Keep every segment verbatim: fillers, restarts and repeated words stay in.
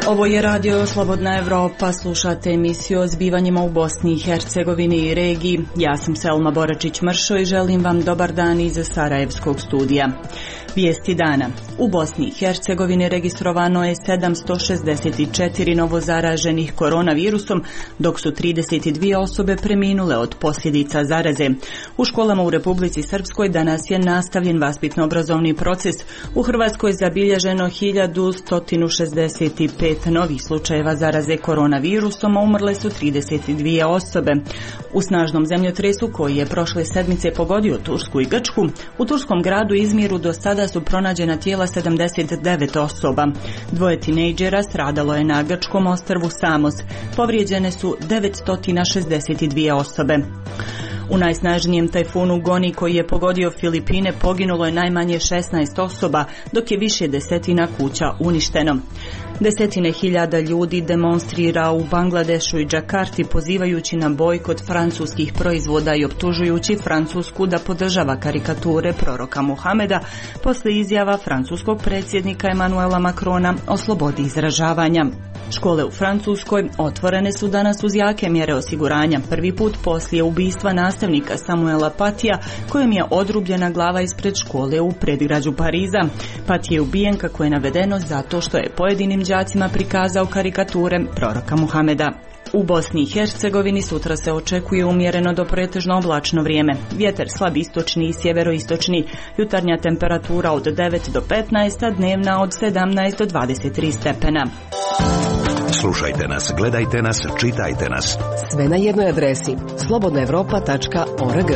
Ovo je radio Slobodna Evropa, slušate emisiju o zbivanjima u Bosni i Hercegovini i regiji. Ja sam Selma Boračić-Mršo i želim vam dobar dan iz Sarajevskog studija. Vijesti dana. U Bosni i Hercegovini registrovano je sedamsto šezdeset četiri novozaraženih koronavirusom, dok su trideset dvije osobe preminule od posljedica zaraze. U školama u Republici Srpskoj danas je nastavljen vaspitno-obrazovni proces. U Hrvatskoj je zabilježeno hiljadu sto šezdeset pet novih slučajeva zaraze koronavirusom, a umrle su trideset dvije osobe. U snažnom zemljotresu koji je prošle sedmice pogodio Tursku i Grčku, u turskom gradu Izmiru do sada su pronađena tijela sedamdeset devet osoba. Dvoje tinejdžera stradalo je na grčkom ostrvu Samos. Povrijeđene su devetsto šezdeset dvije osobe. U najsnažnijem tajfunu Goni koji je pogodio Filipine poginulo je najmanje šesnaest osoba, dok je više desetina kuća uništeno. Desetine hiljada ljudi demonstrira u Bangladešu i Džakarti pozivajući na bojkot francuskih proizvoda i optužujući Francusku da podržava karikature proroka Muhameda posle izjava francuskog predsjednika Emanuela Macrona o slobodi izražavanja. Škole u Francuskoj otvorene su danas uz jake mjere osiguranja, prvi put poslije ubistva nastavnika Samuela Patija, kojem je odrubljena glava ispred škole u predgrađu Pariza. Pati je ubijen, kako je navedeno, zato što je pojedinim đacima prikazao karikature proroka Muhameda. U Bosni i Hercegovini sutra se očekuje umjereno do pretežno oblačno vrijeme. Vjetar slab istočni i sjeveroistočni. Jutarnja temperatura od devet do petnaest, a dnevna od sedamnaest do dvadeset tri stepena. Slušajte nas, gledajte nas, čitajte nas. Sve na jednoj adresi slobodna evropa tačka org.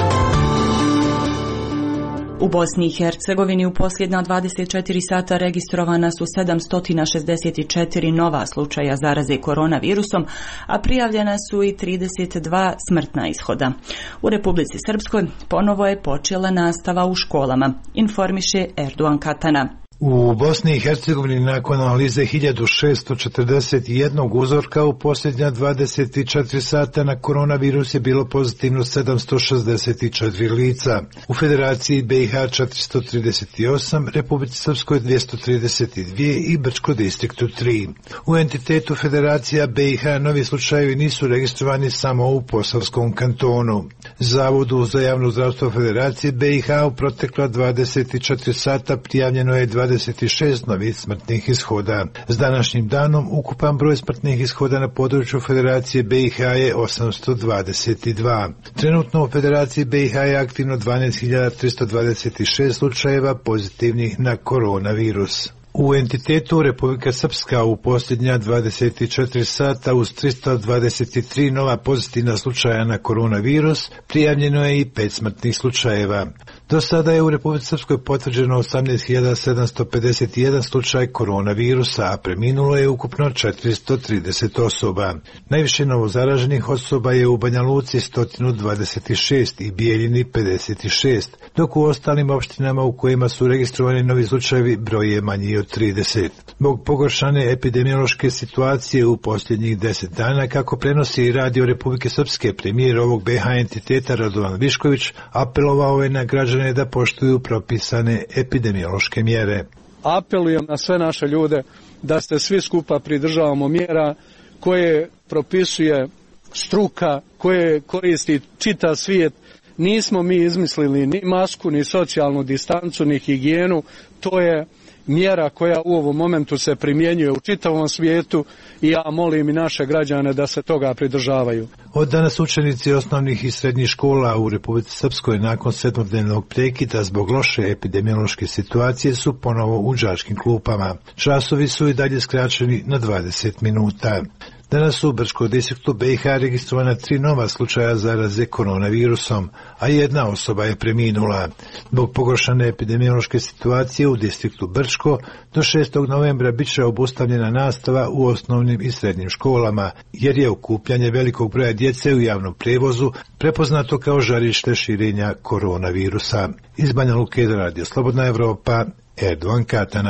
U Bosni i Hercegovini u posljednja dvadeset četiri sata registrovana su sedamsto šezdeset četiri nova slučaja zaraze koronavirusom, a prijavljena su i trideset dva smrtna ishoda. U Republici Srpskoj ponovo je počela nastava u školama, informiše Erdogan Katana. U Bosni i Hercegovini nakon analize hiljadu šesto četrdeset jedan uzorka u posljednja dvadeset četiri sata na koronavirus je bilo pozitivno sedamsto šezdeset četiri lica. U Federaciji B i H četiristo trideset osam, Republici Srpskoj dvjesto trideset dvije i Brčko distriktu tri. U entitetu Federacija B i H novi slučajevi nisu registrovani samo u Posavskom kantonu. Zavodu za javno zdravstvo Federacije B i H u protekla dvadeset četiri sata prijavljeno je dvadeset šest novih smrtnih ishoda. S današnjim danom ukupan broj smrtnih ishoda na području Federacije B i H je osamsto dvadeset dva. Trenutno u Federaciji B i H je aktivno dvanaest hiljada tristo dvadeset šest slučajeva pozitivnih na koronavirus. U entitetu Republika Srpska u posljednja dvadeset četiri sata uz tristo dvadeset tri nova pozitivna slučaja na koronavirus prijavljeno je i pet smrtnih slučajeva. Do sada je u Republici Srpskoj potvrđeno osamnaest hiljada sedamsto pedeset jedan slučaj koronavirusa, a preminulo je ukupno četiristo trideset osoba. Najviše novozaraženih osoba je u Banja Luci sto dvadeset šest i Bijeljini pedeset šest, dok u ostalim opštinama u kojima su registrovani novi slučajevi broj je manji od trideset. Zbog pogoršane epidemiološke situacije u posljednjih deset dana, kako prenosi Radio Republike Srpske, premijer ovog B i H entiteta Radovan Višković apelovao je na građane da poštuju propisane epidemiološke mjere. Apelujem na sve naše ljude da se svi skupa pridržavamo mjera koje propisuje struka, koje koristi čitav svijet. Nismo mi izmislili ni masku, ni socijalnu distancu, ni higijenu. To je mjera koja u ovom momentu se primjenjuje u čitavom svijetu i ja molim i naše građane da se toga pridržavaju. Od danas učenici osnovnih i srednjih škola u Republici Srpskoj nakon sedmodnevnog prekida zbog loše epidemiološke situacije su ponovo u đačkim klupama. Časovi su i dalje skraćeni na dvadeset minuta. Danas u Brčkom distriktu B i H registrovana tri nova slučaja zaraze koronavirusom, a jedna osoba je preminula. Zbog pogoršane epidemiološke situacije u distriktu Brčko do šestog novembra bit će obustavljena nastava u osnovnim i srednjim školama, jer je okupljanje velikog broja djece u javnom prijevozu prepoznato kao žarište širenja koronavirusa. Iz Banja Luke za Radio Slobodna Evropa, Erdogan Katana.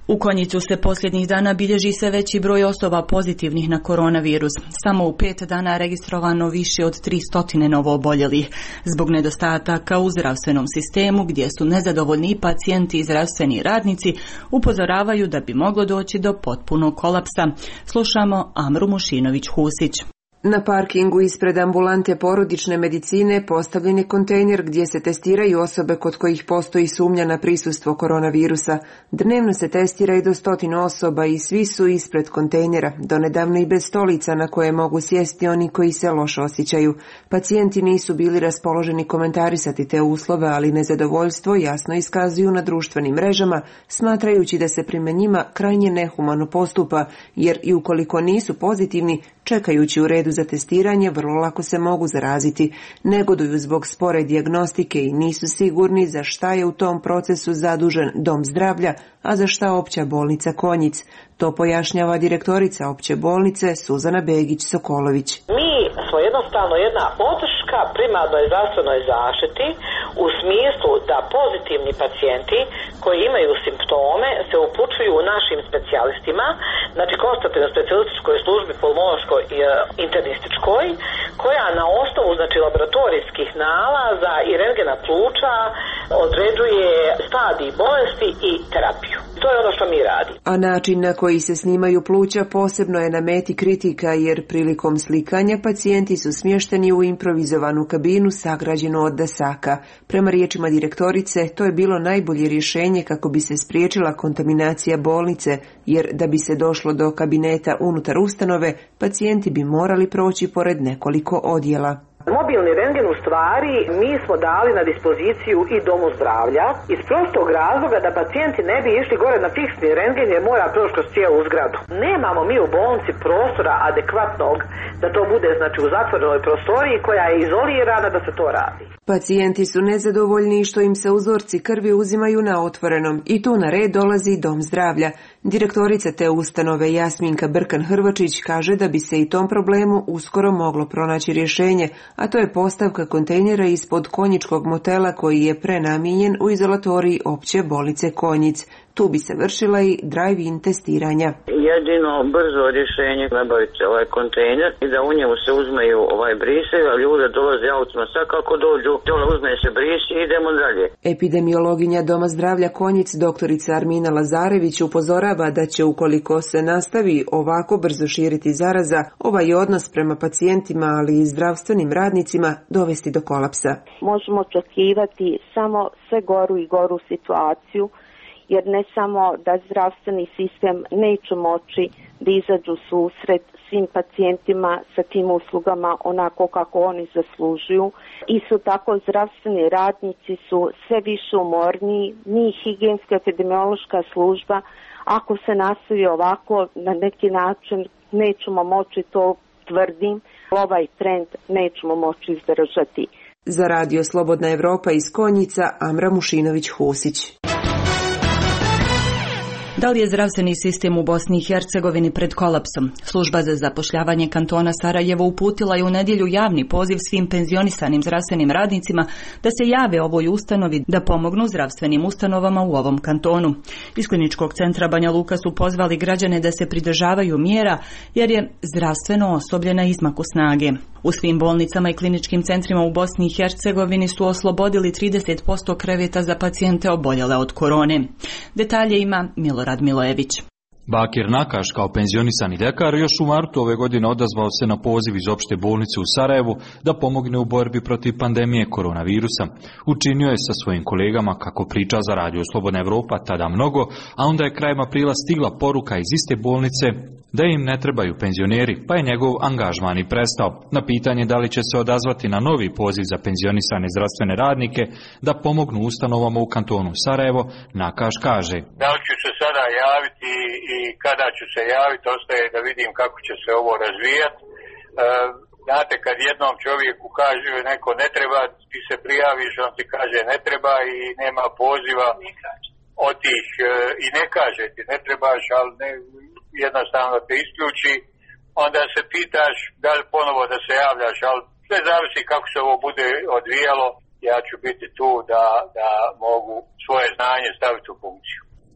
U Konjicu se posljednjih dana bilježi sve veći broj osoba pozitivnih na koronavirus. Samo u pet dana registrovano više od tristo novooboljelih. Zbog nedostataka u zdravstvenom sistemu, gdje su nezadovoljni pacijenti i zdravstveni radnici, upozoravaju da bi moglo doći do potpunog kolapsa. Slušamo Amru Mušinović-Husić. Na parkingu ispred ambulante porodične medicine postavljen je kontejner gdje se testiraju osobe kod kojih postoji sumnja na prisustvo koronavirusa. Dnevno se testira i do stotinu osoba i svi su ispred kontejnera, donedavno i bez stolica na koje mogu sjesti oni koji se loše osjećaju. Pacijenti nisu bili raspoloženi komentarisati te uslove, ali nezadovoljstvo jasno iskazuju na društvenim mrežama, smatrajući da se prema njima krajnje nehumano postupa, jer i ukoliko nisu pozitivni, čekajući u redu za testiranje, vrlo lako se mogu zaraziti. Negoduju zbog spore dijagnostike i nisu sigurni za šta je u tom procesu zadužen Dom zdravlja, a za šta Opća bolnica Konjic. To pojašnjava direktorica Opće bolnice Suzana Begić-Sokolović. Mi smo jednostavno jedna podrška primarnoj zdravstvenoj zaštiti u smislu da pozitivni pacijenti koji imaju simptome se upućuju u našim specijalistima, znači konstativnoj specijalističkoj službi pulmonološkoj i internističkoj, koja na osnovu znači laboratorijskih nalaza i rentgena pluća određuje stadij bolesti i terapiju. To je ono što mi radimo. A način na koji se snimaju pluća posebno je na meti kritika, jer prilikom slikanja pacijenti su smješteni u improvizovanu kabinu sagrađenu od dasaka. Prema riječima direktorice, to je bilo najbolje rješenje kako bi se spriječila kontaminacija bolnice, jer da bi se došlo do kabineta unutar ustanove, pacijenti bi morali proći pored nekoliko odjela. Mobilni rentgen u stvari mi smo dali na dispoziciju i Domu zdravlja iz prostog razloga da pacijenti ne bi išli gore na fiksni rentgen jer mora proći kroz cijelu zgradu. Nemamo mi u bolnici prostora adekvatnog da to bude znači u zatvorenoj prostoriji koja je izolirana da se to radi. Pacijenti su nezadovoljni što im se uzorci krvi uzimaju na otvorenom i tu na red dolazi Dom zdravlja. Direktorica te ustanove Jasminka Brkan-Hrvačić kaže da bi se i tom problemu uskoro moglo pronaći rješenje, a to je postavka kontejnera ispod konjičkog motela koji je prenamijenjen u izolatoriji Opće bolnice Konjic. Tu bi se vršila i drive-in testiranja. Jedino brzo rješenje nabaviti ovaj kontejner i da u njemu se uzmeju ovaj brise, a ljude dolaze autima sad kako dođu, dole uzme se brisi i idemo dalje. Epidemiologinja Doma zdravlja Konjic, doktorica Armina Lazarević, upozorava da će ukoliko se nastavi ovako brzo širiti zaraza, ovaj odnos prema pacijentima, ali i zdravstvenim radnicima dovesti do kolapsa. Možemo očekivati samo sve goru i goru situaciju, jer ne samo da zdravstveni sistem neće moći da izađu susret svim pacijentima sa tim uslugama onako kako oni zaslužuju. Isto tako zdravstveni radnici su sve više umorniji, ni higijenska epidemiološka služba. Ako se nastavi ovako, na neki način nećemo moći, to tvrdim, ovaj trend nećemo moći izdržati. Za radio Slobodna Evropa iz Konjica, Amra Mušinović-Husić. Da li je zdravstveni sistem u Bosni i Hercegovini pred kolapsom? Služba za zapošljavanje kantona Sarajevo uputila je u nedjelju javni poziv svim penzionisanim zdravstvenim radnicima da se jave ovoj ustanovi da pomognu zdravstvenim ustanovama u ovom kantonu. Iz Kliničkog centra Banja Luka su pozvali građane da se pridržavaju mjera jer je zdravstveno osoblje na izmaku snage. U svim bolnicama i kliničkim centrima u Bosni i Hercegovini su oslobodili trideset posto kreveta za pacijente oboljele od korone. Detalje ima Milorad Milojević. Bakir Nakaš kao penzionisani ljekar još u martu ove godine odazvao se na poziv iz opšte bolnice u Sarajevu da pomogne u borbi protiv pandemije koronavirusa. Učinio je sa svojim kolegama, kako priča za radio Slobodna Evropa, tada mnogo, a onda je krajem aprila stigla poruka iz iste bolnice da im ne trebaju penzioneri, pa je njegov angažman i prestao. Na pitanje da li će se odazvati na novi poziv za penzionisane zdravstvene radnike da pomognu ustanovama u kantonu Sarajevo, Nakaš kaže: Da li ću se sada javiti i kada ću se javiti, ostaje da vidim kako će se ovo razvijati. E, znate, kad jednom čovjeku kaže neko ne treba, ti se prijaviš, on ti kaže ne treba i nema poziva od tih e, i ne kaže ti ne trebaš, ali ne, jednostavno te isključi, onda se pitaš da li ponovo da se javljaš, ali sve zavisi kako se ovo bude odvijalo, ja ću biti tu da, da mogu svoje znanje staviti u funkciju.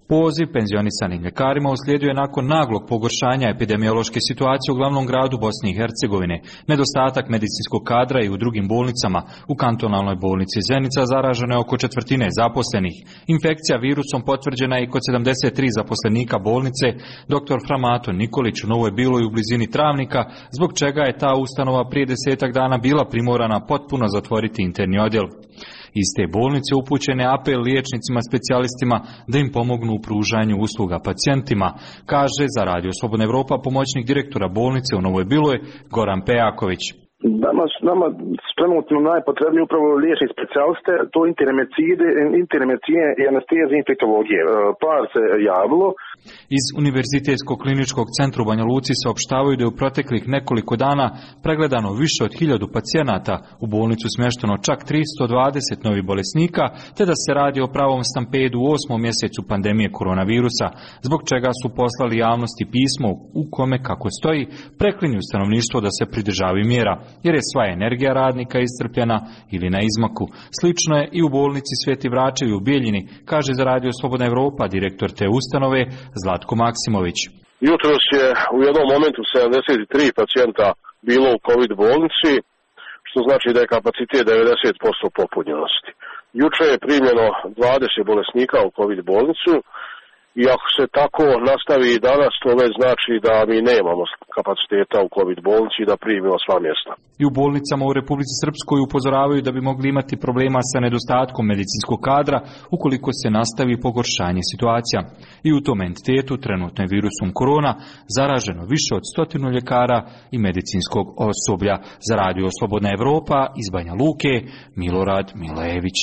Poziv penzionisanim ljekarima uslijedio je nakon naglog pogoršanja epidemiološke situacije u glavnom gradu Bosne i Hercegovine. Nedostatak medicinskog kadra i u drugim bolnicama. U kantonalnoj bolnici Zenica zaraženo je oko četvrtine zaposlenih. Infekcija virusom potvrđena je i kod sedamdeset tri zaposlenika bolnice. Doktor Framato Nikolić u Novoj Biloj u blizini Travnika, zbog čega je ta ustanova prije desetak dana bila primorana potpuno zatvoriti interni odjel. Iz te bolnice upućen je apel liječnicima specijalistima da im pomognu u pružanju usluga pacijentima, kaže za Radio Slobodna Evropa pomoćnik direktora bolnice u Novoj Biloj Goran Pejaković. Nama, nama trenutno najpotrebniji upravo liječni specijaliste, to interne medicine, interne medicine i anestezije i infektologije. Par se javilo. Iz Univerzitetskog kliničkog centra u Banja Luci saopštavaju da je u proteklih nekoliko dana pregledano više od hiljadu pacijenata, u bolnicu smješteno čak tristo dvadeset novih bolesnika, te da se radi o pravom stampedu u osmom mjesecu pandemije koronavirusa, zbog čega su poslali javnosti pismo u kome, kako stoji, preklinju stanovništvo da se pridržavaju mjera, jer je sva energija radnika iscrpljena ili na izmaku. Slično je i u bolnici Sveti Vračevi u Bijeljini, kaže za Radio Slobodna Evropa direktor te ustanove Zlatko Maksimović. Jutros je u jednom momentu sedamdeset tri pacijenta bilo u COVID bolnici, što znači da je kapacitet devedeset posto popunjenosti. Juče je primljeno dvadeset bolesnika u COVID bolnicu i ako se tako nastavi i danas, to već znači da mi nemamo kapaciteta u COVID bolnici i da primimo sva mjesta. I u bolnicama u Republici Srpskoj upozoravaju da bi mogli imati problema sa nedostatkom medicinskog kadra ukoliko se nastavi pogoršanje situacija. I u tom entitetu trenutno je virusom korona zaraženo više od stotinu ljekara i medicinskog osoblja. Za Radio Slobodna Evropa iz Banja Luke, Milorad Milević.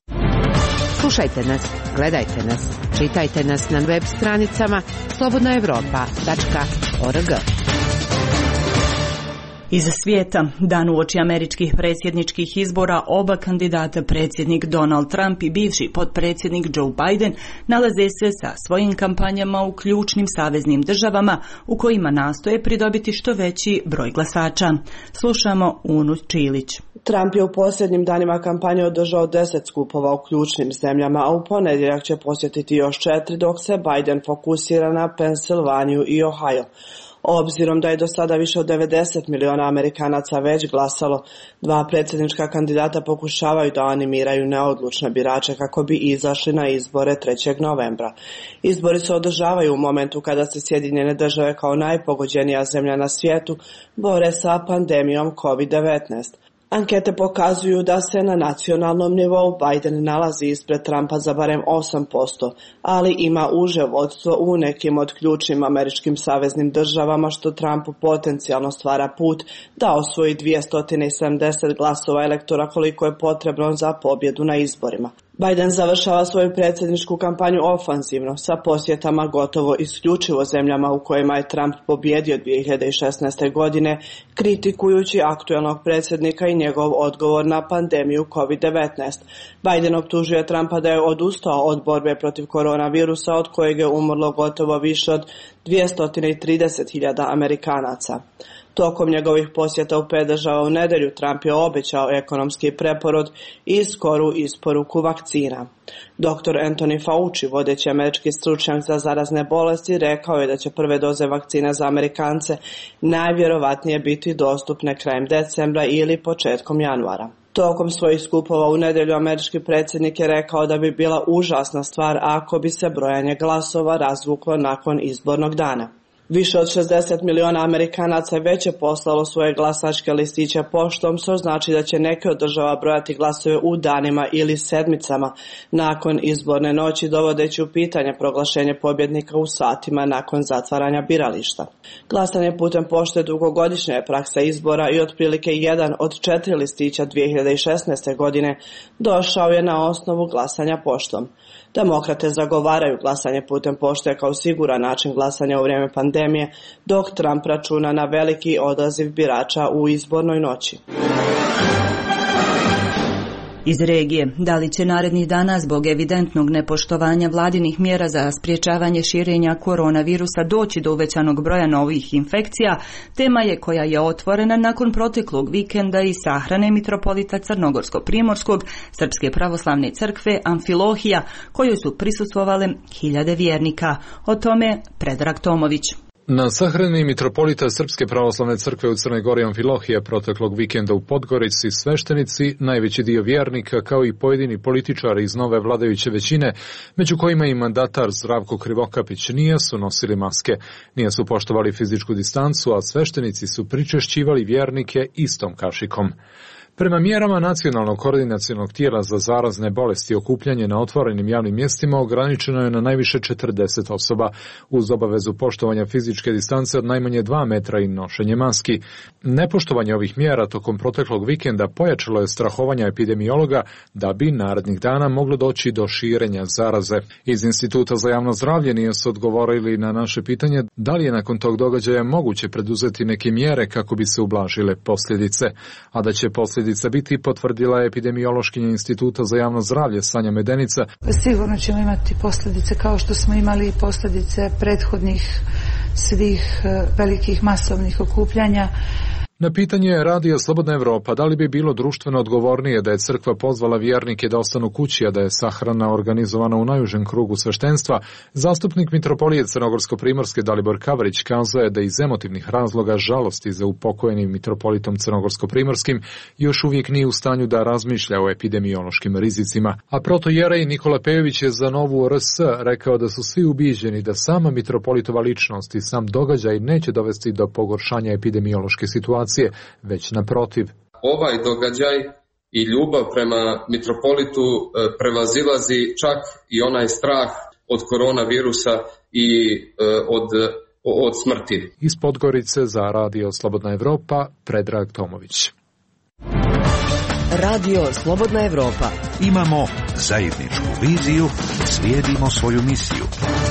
Slušajte nas, gledajte nas, čitajte nas na web stranicama slobodna evropa tačka org. Iz svijeta, dan uoči američkih predsjedničkih izbora, oba kandidata, predsjednik Donald Trump i bivši potpredsjednik Joe Biden, nalaze se sa svojim kampanjama u ključnim saveznim državama u kojima nastoje pridobiti što veći broj glasača. Slušamo Unu Čilić. Trump je u posljednjim danima kampanje održao deset skupova u ključnim zemljama, a u ponedjeljak će posjetiti još četiri, dok se Biden fokusira na Pensilvaniju i Ohio. Obzirom da je do sada više od devedeset miliona Amerikanaca već glasalo, dva predsjednička kandidata pokušavaju da animiraju neodlučne birače kako bi izašli na izbore trećeg novembra. Izbori se održavaju u momentu kada se Sjedinjene države kao najpogođenija zemlja na svijetu bore sa pandemijom COVID devetnaest. Ankete pokazuju da se na nacionalnom nivou Biden nalazi ispred Trumpa za barem osam posto, ali ima uže vodstvo u nekim od ključnim američkim saveznim državama, što Trumpu potencijalno stvara put da osvoji dvjesto sedamdeset glasova elektora koliko je potrebno za pobjedu na izborima. Biden završava svoju predsjedničku kampanju ofanzivno sa posjetama gotovo isključivo zemljama u kojima je Trump pobjedio dvije hiljade šesnaeste. godine, kritikujući aktuelnog predsjednika i njegov odgovor na pandemiju COVID devetnaest. Biden optužuje Trumpa da je odustao od borbe protiv koronavirusa, od kojeg je umrlo gotovo više od dvjesto trideset hiljada Amerikanaca. Tokom njegovih posjeta u pet država u nedjelju Trump je obećao ekonomski preporod i skoru isporuku vakcina. doktor Anthony Fauci, vodeći američki stručnjak za zarazne bolesti, rekao je da će prve doze vakcina za Amerikance najvjerovatnije biti dostupne krajem decembra ili početkom januara. Tokom svojih skupova u nedjelju američki predsjednik je rekao da bi bila užasna stvar ako bi se brojanje glasova razvuklo nakon izbornog dana. Više od šezdeset miliona Amerikanaca već je poslalo svoje glasačke listiće poštom, što znači da će neke od država brojati glasove u danima ili sedmicama nakon izborne noći, dovodeći u pitanje proglašenje pobjednika u satima nakon zatvaranja birališta. Glasanje putem pošte dugogodišnja je praksa izbora i otprilike jedan od četiri listića dvije hiljade šesnaeste. godine došao je na osnovu glasanja poštom. Demokrate zagovaraju glasanje putem pošte kao siguran način glasanja u vrijeme pandemije, dok Trump računa na veliki odaziv birača u izbornoj noći. Iz regije, da li će narednih dana zbog evidentnog nepoštovanja vladinih mjera za sprječavanje širenja koronavirusa doći do uvećanog broja novih infekcija, tema je koja je otvorena nakon proteklog vikenda i sahrane mitropolita Crnogorsko-Primorskog Srpske pravoslavne crkve Amfilohija, kojoj su prisustvovale hiljade vjernika. O tome Predrag Tomović. Na sahrani mitropolita Srpske pravoslavne crkve u Crnoj Gori Amfilohije proteklog vikenda u Podgorici sveštenici, najveći dio vjernika kao i pojedini političari iz nove vladajuće većine, među kojima i mandatar Zdravko Krivokapić, nije su nosili maske, nije su poštovali fizičku distancu, a sveštenici su pričešćivali vjernike istom kašikom. Prema mjerama Nacionalnog koordinacionog tijela za zarazne bolesti, okupljanje na otvorenim javnim mjestima ograničeno je na najviše četrdeset osoba, uz obavezu poštovanja fizičke distance od najmanje dva metra i nošenje maski. Nepoštovanje ovih mjera tokom proteklog vikenda pojačalo je strahovanja epidemiologa da bi narednih dana moglo doći do širenja zaraze. Iz Instituta za javno zdravlje nije su odgovorili na naše pitanje da li je nakon tog događaja moguće preduzeti neke mjere kako bi se ublažile posljedice, a da će posljedice biti, potvrdila je epidemiološkinja Instituta za javno zdravlje Sanja Medenica. Sigurno ćemo imati posljedice kao što smo imali posljedice prethodnih svih velikih masovnih okupljanja. Na pitanje Radija Slobodna Evropa da li bi bilo društveno odgovornije da je crkva pozvala vjernike da ostanu kući, a da je sahrana organizovana u najužem krugu sveštenstva, zastupnik mitropolije Crnogorsko-Primorske Dalibor Kavrić kazao je da iz emotivnih razloga žalosti za upokojenim mitropolitom Crnogorsko-Primorskim još uvijek nije u stanju da razmišlja o epidemiološkim rizicima. A protojerej Nikola Pejović je za Novu R S rekao da su svi ubiđeni da sama mitropolitova ličnost i sam događaj neće dovesti do pogoršanja epidemiološke situacije, već naprotiv. Ovaj događaj i ljubav prema mitropolitu prevazilazi čak i onaj strah od koronavirusa i od, od smrti. Iz Podgorice za Radio Slobodna Evropa, Predrag Tomović. Radio Slobodna Evropa. Imamo zajedničku viziju, slijedimo svoju misiju.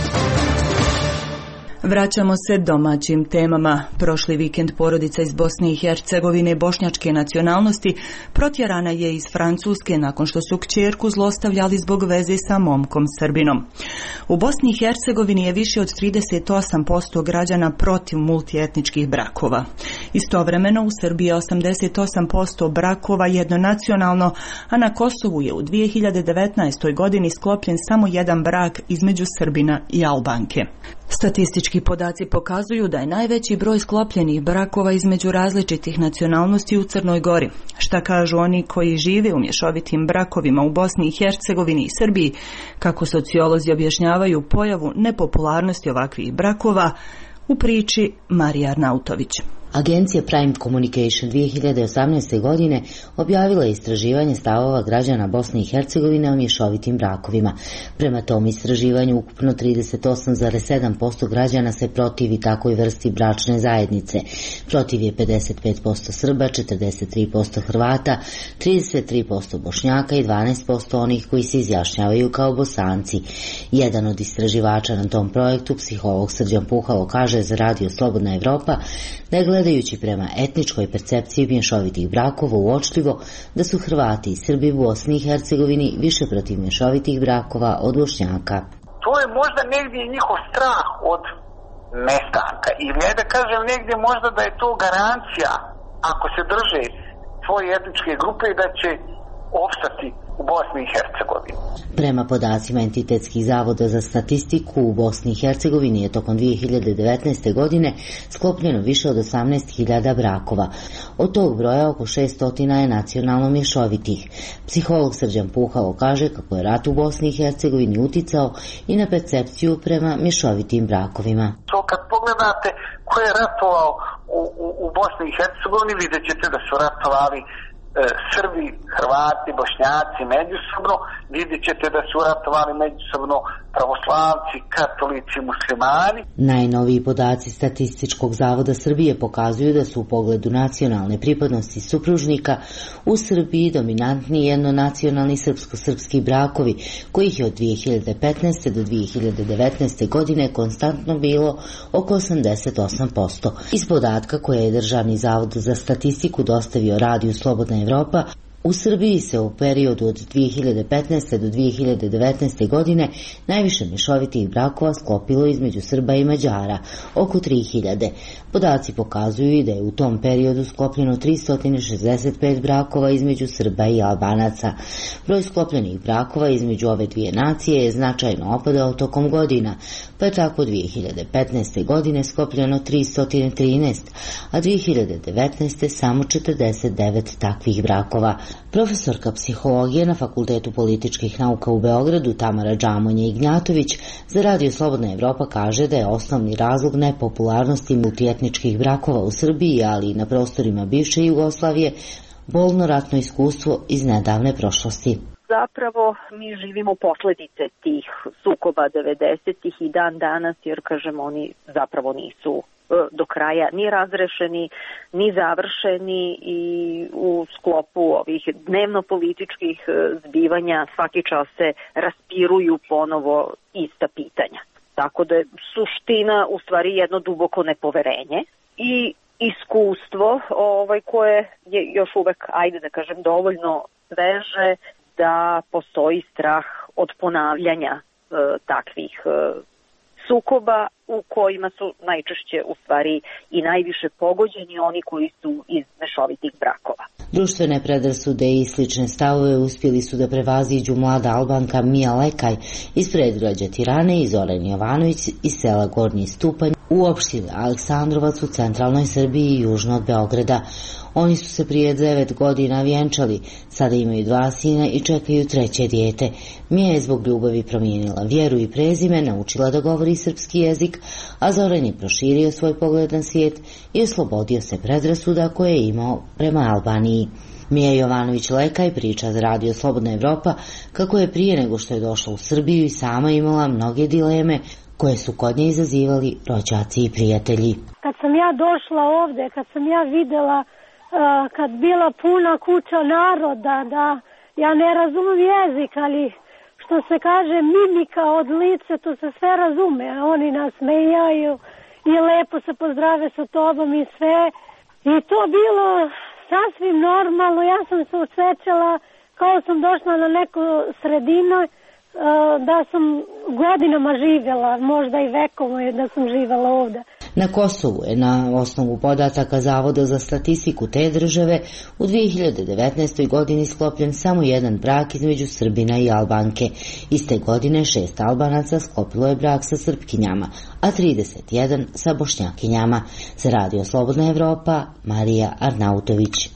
Vraćamo se domaćim temama. Prošli vikend porodica iz Bosne i Hercegovine bošnjačke nacionalnosti protjerana je iz Francuske nakon što su kćerku zlostavljali zbog veze sa momkom Srbinom. U Bosni i Hercegovini je više od trideset osam posto građana protiv multietničkih brakova. Istovremeno u Srbiji je osamdeset osam posto brakova jednonacionalno, a na Kosovu je u dvije hiljade devetnaestoj. godini sklopljen samo jedan brak između Srbina i Albanke. Statistički podaci pokazuju da je najveći broj sklopljenih brakova između različitih nacionalnosti u Crnoj Gori. Šta kažu oni koji žive u mješovitim brakovima u Bosni i Hercegovini i Srbiji, kako sociolozi objašnjavaju pojavu nepopularnosti ovakvih brakova, u priči Marija Arnautović. Agencija Prime Communication dvije hiljade osamnaeste. godine objavila je istraživanje stavova građana Bosne i Hercegovine o mješovitim brakovima. Prema tom istraživanju ukupno trideset osam zarez sedam posto građana se protivi takvoj vrsti bračne zajednice. Protiv je pedeset pet posto Srba, četrdeset tri posto Hrvata, trideset tri posto Bošnjaka i dvanaest posto onih koji se izjašnjavaju kao Bosanci. Jedan od istraživača na tom projektu, psiholog Srđan Puhalo, kaže za Radio Slobodna Evropa da je gledajući prema etničkoj percepciji mješovitih brakova uočljivo da su Hrvati i Srbi u Bosni i Hercegovini više protiv mješovitih brakova od Bošnjaka. To je možda negdje njihov strah od nestanka ili ja da kažem negdje možda da je to garancija ako se drže svoje etničke grupe da će opstati u Bosni i Hercegovini. Prema podacima entitetskih zavoda za statistiku u Bosni i Hercegovini je tokom dvije hiljade devetnaeste. godine sklopljeno više od osamnaest hiljada brakova. Od tog broja oko šesto je nacionalno mješovitih. Psiholog Srđan Puhalo kaže kako je rat u Bosni i Hercegovini uticao i na percepciju prema mješovitim brakovima. To kad pogledate ko je ratovao u, u, u Bosni i Hercegovini, vidjet ćete da su ratovali Srbi, Hrvati, Bošnjaci međusobno, vidjet ćete da su ratovali međusobno pravoslavci, katolici, muslimani. Najnoviji podaci Statističkog zavoda Srbije pokazuju da su u pogledu nacionalne pripadnosti supružnika u Srbiji dominantni jednonacionalni srpsko-srpski brakovi, kojih je od dvije hiljade petnaeste. do dvije hiljade devetnaeste. godine konstantno bilo oko osamdeset osam posto. Iz podatka koje je Državni zavod za statistiku dostavio Radiju Slobodna Evropa, U Srbiji se u periodu od dvije hiljade petnaeste do dvije hiljade devetnaeste. godine najviše mješovitih brakova sklopilo između Srba i Mađara, oko tri hiljade. Podaci pokazuju i da je u tom periodu sklopljeno tristo šezdeset pet brakova između Srba i Albanaca. Broj sklopljenih brakova između ove dvije nacije je značajno opadao tokom godina, pa je tako dvije hiljade petnaeste. godine sklopljeno tristo trinaest, a dvije hiljade devetnaeste. samo četrdeset devet takvih brakova. Profesorka psihologije na Fakultetu političkih nauka u Beogradu Tamara Džamonja-Ignjatović za Radio Slobodna Evropa kaže da je osnovni razlog nepopularnosti multietničkih brakova u Srbiji, ali i na prostorima bivše Jugoslavije, bolno ratno iskustvo iz nedavne prošlosti. Zapravo mi živimo posljedice tih sukoba devedesetih i dan danas, jer kažem oni zapravo nisu do kraja ni razrešeni, ni završeni i u sklopu ovih dnevno-političkih zbivanja svaki čas se raspiruju ponovo ista pitanja. Tako da je suština u stvari jedno duboko nepoverenje i iskustvo ovaj, koje je još uvek, ajde da kažem, dovoljno sveže da postoji strah od ponavljanja e, takvih e, sukoba u kojima su najčešće u stvari i najviše pogođeni oni koji su iz mešovitih brakova. Društvene predrasude i slične stavove uspjeli su da prevaziđu mlada Albanka Mija Lekaj iz predgrađa Tirane i Zoran Jovanović iz sela Gornji Stupanj u opštini Aleksandrovac u centralnoj Srbiji i južno od Beograda. Oni su se prije devet godina vjenčali, sada imaju dva sina i čekaju treće dijete. Mija je zbog ljubavi promijenila vjeru i prezime, naučila da govori srpski jezik, a Zoran je proširio svoj pogled na svijet i oslobodio se predrasuda koje je imao prema Albaniji. Mija Jovanović-Lekaj priča za Radio Slobodna Evropa kako je prije nego što je došla u Srbiju i sama imala mnoge dileme koje su kod nje izazivali rođaci i prijatelji. Kad sam ja došla ovdje, kad sam ja vidjela Uh, kad bila puna kuća naroda, da ja ne razumijem jezik, ali što se kaže mimika od lice, to se sve razume, a oni nas smejaju i lepo se pozdrave sa tobom i sve. I to bilo sasvim normalno, ja sam se osjećala kao sam došla na neku sredinu, uh, da sam godinama živjela, možda i vekovo je da sam živjela ovdje. Na Kosovu je na osnovu podataka Zavoda za statistiku te države u dvije hiljade devetnaestoj. godini sklopljen samo jedan brak između Srbina i Albanke. Iste godine šest Albanaca sklopilo je brak sa Srpkinjama, a trideset jedan sa Bošnjakinjama. Za Radio Slobodna Evropa, Marija Arnautović.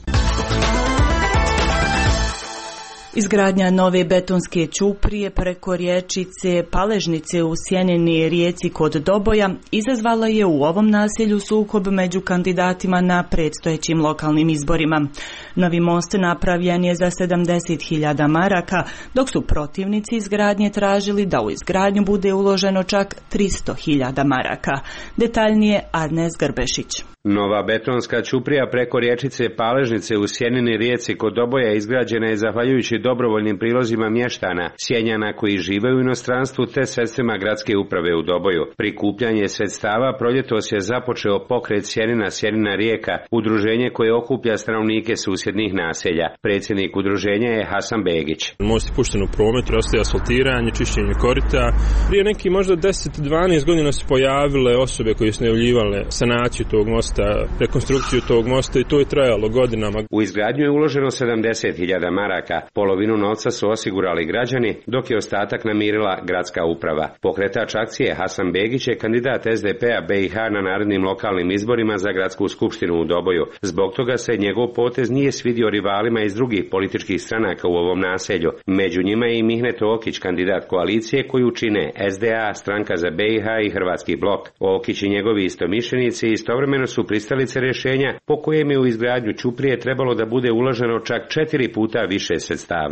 Izgradnja nove betonske ćuprije preko rječice Paležnice u Sjenini rijeci kod Doboja izazvala je u ovom naselju sukob među kandidatima na predstojećim lokalnim izborima. Novi most napravljen je za sedamdeset hiljada maraka, dok su protivnici izgradnje tražili da u izgradnju bude uloženo čak tristo hiljada maraka. Detaljnije Adnes Grbešić. Nova betonska ćuprija preko rječice Paležnice u Sjenini rijeci kod Doboja izgrađena je zahvaljujući dobrovoljnim prilozima mještana, Sjenjana koji žive u inostranstvu te sredstvima gradske uprave u Doboju. Prikupljanje sredstava proljetos je započeo pokret Sjenina Sjenina rijeka, udruženje koje okuplja stanovnike susjednih naselja. Predsjednik udruženja je Hasan Begić. Most je pušten u promet, raste asfaltiranje, čišćenje korita. Prije neki možda deset do dvanaest godina su pojavile osobe koje su najavljivale sanaciju tog mosta, rekonstrukciju tog mosta i to je trajalo godinama. U izgradnju je uloženo sedamdeset hiljada maraka, polovinu novca su osigurali građani, dok je ostatak namirila gradska uprava. Pokretač akcije Hasan Begić je kandidat S D P-a B i H na narednim lokalnim izborima za gradsku skupštinu u Doboju. Zbog toga se njegov potez nije svidio rivalima iz drugih političkih stranaka u ovom naselju. Među njima je i Mihnet Okić, kandidat koalicije koju čine S D A, Stranka za B i H i Hrvatski blok. Okić i njegovi istomišljenici istovremeno su pristalice rješenja po kojem je u izgradnju ćuprije trebalo da bude uloženo čak četiri puta više sredstava. Nije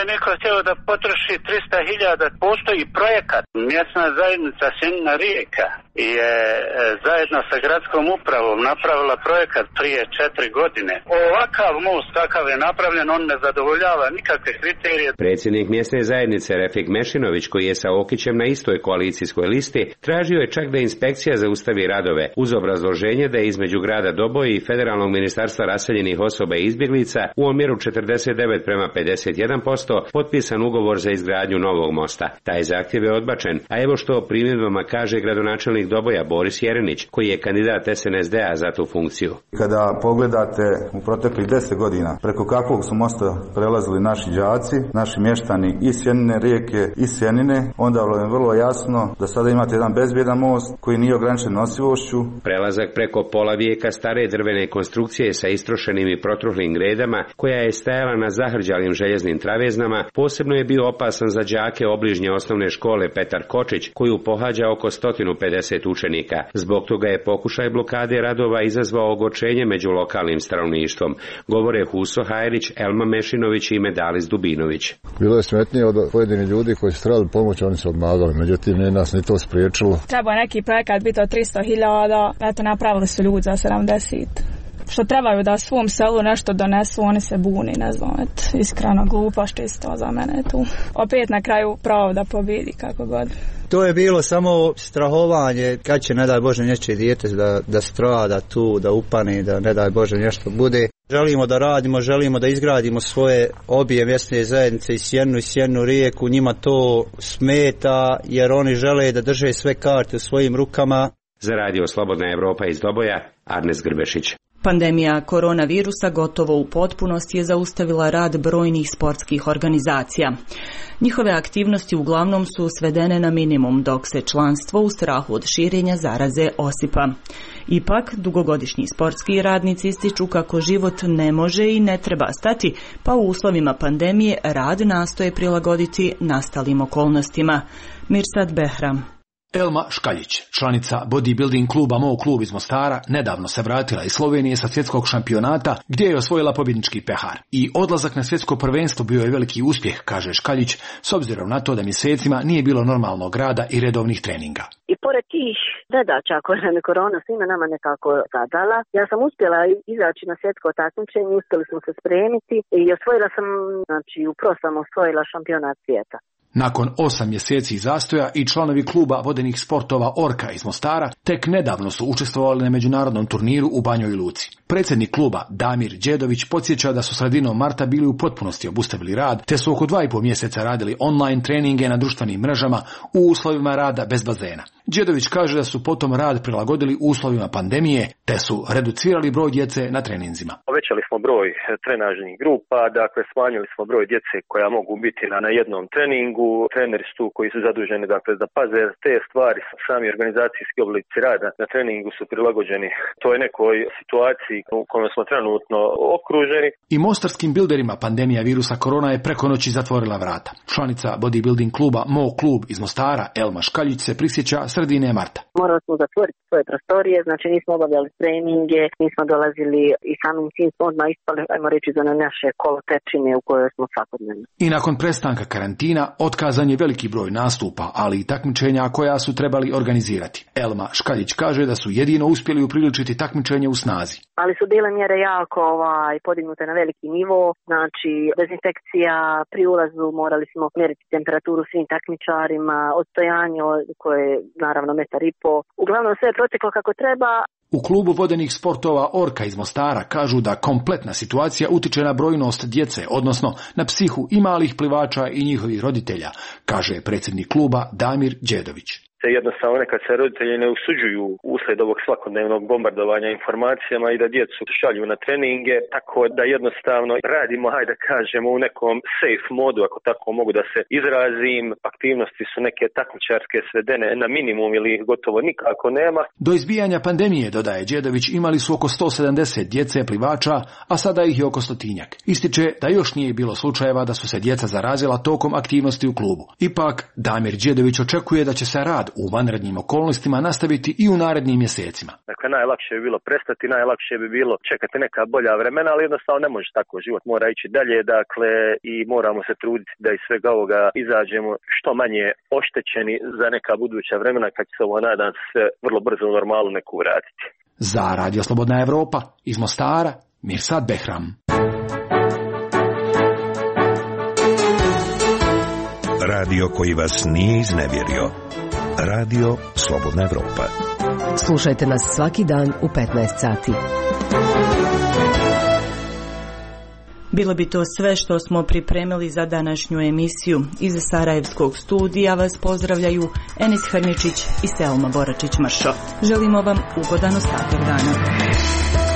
neko htio da potroši trista hiljada. Postoji projekat. Mjesna zajednica Sjenina Rijeka je zajedno sa gradskom upravom napravila projekat prije četiri godine. Ovakav most kakav je napravljen, on ne zadovoljava nikakve kriterije. Predsjednik mjesne zajednice Refik Mešinović, koji je sa Okićem na istoj koalicijskoj listi, tražio je čak da inspekcija zaustavi radove, uz obrazloženje da je između grada Doboje i Federalnog ministarstva raseljenih osoba i izbjeglica u omjeru četrdeset devet prema pedeset jedan posto potpisan ugovor za izgradnju novog mosta. Taj zahtjev je odbačen, a evo što o primjedbama kaže gradonačelnik Doboja Boris Jerenić, koji je kandidat S N S D-a za tu funkciju. Kada pogledate u proteklih deset godina preko kakvog su mosta prelazili naši đaci, naši mještani iz Sjenine Rijeke i Sjenine, onda je vrlo jasno da sada imate jedan bezbjedan most koji nije ograničen nosivošću. Prelazak preko pola vijeka stare drvene konstrukcije sa istrošenim i protruhlim gredama, koja je stajala na zahrđalim željeznim traveznama, posebno je bio opasan za đake obližnje osnovne škole Petar Kočić, koju pohađa oko sto pedeset učenika. Zbog toga je pokušaj blokade radova izazvao ogorčenje među lokalnim stanovništvom. Govore Huso Hajrić, Elma Mešinović i Medalis Dubinović. Bilo je smetnije od pojedinih ljudi koji su trebali pomoći, oni su odmagali, međutim nije nas ni to spriječilo. Treba neki projekat biti od tristo hiljada, eto napravili su ljudi za sedamdeset. Što trebaju da svom selu nešto donesu, oni se buni, ne znam, et, iskreno glupa što isto za mene tu. Opet na kraju pravda pobjedi kako god. To je bilo samo strahovanje kad će, ne daj Bože, nečije dijete da, da strada tu, da upane, da ne daj Bože nešto bude. Želimo da radimo, želimo da izgradimo svoje obje mjesne zajednice i Sjenu i Sjenu Rijeku. Njima to smeta jer oni žele da drže sve karte u svojim rukama. Za radio Slobodna Evropa iz Doboja, Arnes Grbešić. Pandemija koronavirusa gotovo u potpunosti je zaustavila rad brojnih sportskih organizacija. Njihove aktivnosti uglavnom su svedene na minimum, dok se članstvo u strahu od širenja zaraze osipa. Ipak, dugogodišnji sportski radnici ističu kako život ne može i ne treba stati, pa u uslovima pandemije rad nastoje prilagoditi nastalim okolnostima. Mirsad Behram. Elma Škaljić, članica bodybuilding kluba Mo klub iz Mostara, nedavno se vratila iz Slovenije sa svjetskog šampionata gdje je osvojila pobjednički pehar. I odlazak na svjetsko prvenstvo bio je veliki uspjeh, kaže Škaljić, s obzirom na to da mjesecima nije bilo normalnog rada i redovnih treninga. I pored tih nedaća koje nam je korona svima nama nekako zadala, ja sam uspjela izaći na svjetsko takmičenje, uspjeli smo se spremiti i osvojila sam, znači upravo sam osvojila šampionat svijeta. Nakon osam mjeseci zastoja i članovi kluba vodenih sportova Orka iz Mostara tek nedavno su učestvovali na međunarodnom turniru u Banjoj Luci. Predsjednik kluba Damir Đedović podsjeća da su sredinom marta bili u potpunosti obustavili rad, te su oko dva i pol mjeseca radili online treninge na društvenim mrežama u uslovima rada bez bazena. Đedović kaže da su potom rad prilagodili uslovima pandemije, te su reducirali broj djece na treninzima. Povećali smo broj trenažnih grupa, dakle smanjili smo broj djece koja mogu biti na, na jednom treningu. Treneri su tu koji su zaduženi dakle, da paze te stvari, sami organizacijski oblici rada na treningu su prilagođeni toj nekoj situaciji u kojoj smo trenutno okruženi. I mostarskim bilderima pandemija virusa korona je preko noći zatvorila vrata. Članica bodybuilding kluba Mo klub iz Mostara, Elma Škaljić, se prisjeća sredine marta. Morali smo zatvoriti svoje prostorije, znači nismo obavljali treninge, nismo dolazili i samim tim smo odmah ispali, ajmo reći, za naše kolotečine u kojoj smo svakodnevno. I nakon prestanka karantina otkazan je veliki broj nastupa, ali i takmičenja koja su trebali organizirati. Elma Škaljić kaže da su jedino uspjeli upriličiti takmičenje u snazi. Ali su bile mjere jako ovaj, podignute na veliki nivo, znači dezinfekcija pri ulazu, morali smo mjeriti temperaturu svim takmičarima, odstojanje koje je naravno metar i po. Uglavnom sve je proteklo kako treba. U klubu vodenih sportova Orka iz Mostara kažu da kompletna situacija utiče na brojnost djece, odnosno na psihu i malih plivača i njihovih roditelja, kaže predsjednik kluba Damir Đedović. Jednostavno nekad se roditelji ne usuđuju uslijed ovog svakodnevnog bombardovanja informacijama i da djecu šalju na treninge, tako da jednostavno radimo, hajde kažemo, u nekom safe modu, ako tako mogu da se izrazim. Aktivnosti su neke takmičarske svedene na minimum ili gotovo nikako nema. Do izbijanja pandemije, dodaje Đedović, imali su oko sto sedamdeset djece plivača, a sada ih je oko stotinjak. Ističe da još nije bilo slučajeva da su se djeca zarazila tokom aktivnosti u klubu. Ipak, Damir Đedović očekuje da će se rad rad u vanrednim okolnostima nastaviti i u narednim mjesecima. Dakle, najlakše bi bilo prestati, najlakše bi bilo čekati neka bolja vremena, ali jednostavno ne može tako, život mora ići dalje, dakle, i moramo se truditi da iz svega ovoga izađemo što manje oštećeni za neka buduća vremena, kad će se ovo, nadam se, vrlo brzo u normalu neku vratiti. Za Radio Slobodna Evropa iz Mostara, Mirsad Behram. Radio koji vas nije iznevjerio. Radio Slobodna Evropa. Slušajte nas svaki dan u petnaest sati. Bilo bi to sve što smo pripremili za današnju emisiju. Iz Sarajevskog studija vas pozdravljaju Enis Hrničić i Selma Boračić-Mršo. Želimo vam ugodan ostatak dana.